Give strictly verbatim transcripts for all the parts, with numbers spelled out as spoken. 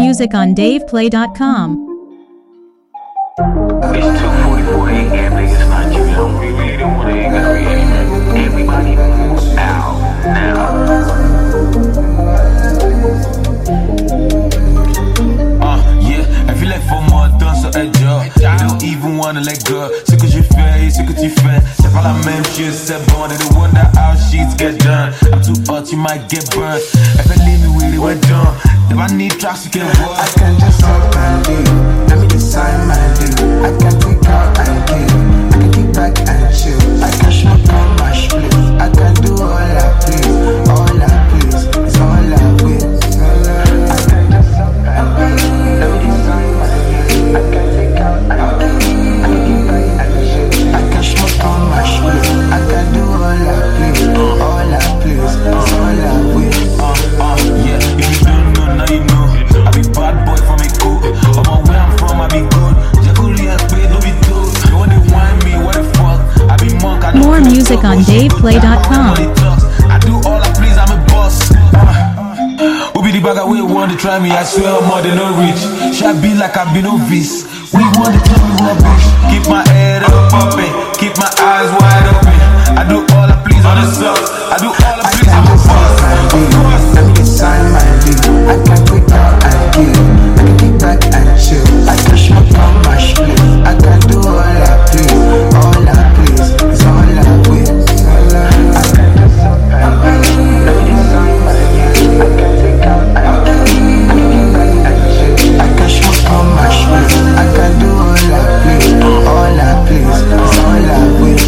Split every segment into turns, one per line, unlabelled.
music on dave play dot com.
It's two forty-four a m niggas not you know we really don't wanna hear that reaction. Everybody move out now.
Uh, yeah, I feel like for more done so I job. They don't even wanna let go. C'est que j'ai fait, c'est que tu fais. C'est pas la même chose, c'est bon. They don't wonder how shit get done. I'm too hot, you might get burned. If I leave me with it, we're done. If I need tracks, you can work.
I can just talk and do. Let me decide my do. I can pick out and give. I can kick back and chill. I can smoke on my split. I can do all I please. All I please is all I will. I can just talk and do. Let me decide my do. I can pick out and give. I can kick back and chill. I can smoke on my split. I can do all I please. All I please is all I will.
Uh, uh, yeah, if you don't know, now you know. I be bad boy from a cool. I'm on where I'm from, I be good. Jacuri and pay, no be told. You wanna whine me, what the fuck? I be monk, I don't
More music on dave play dot com.
I do all I please, I'm a boss. Uh, who be the bagger we want to try me? I swear I'm more than no reach. Shall be like I be novice. We want to tell me rubbish. Keep my head up, popping. Keep my eyes wide open. I do all I please on the subs. I do all I please, I'm a boss. Of course.
Let me decide my do. I can quick out and give. I can kick back and chill. I can smoke on my split. I can do all I please. All I please is all I will. I can just talk and do. Let me decide my do. I can take out and give. I can kick back and chill. I can smoke on my split. I can do all I please. All I please is all I will.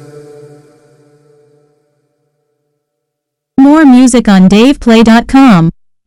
More music on dave play dot com.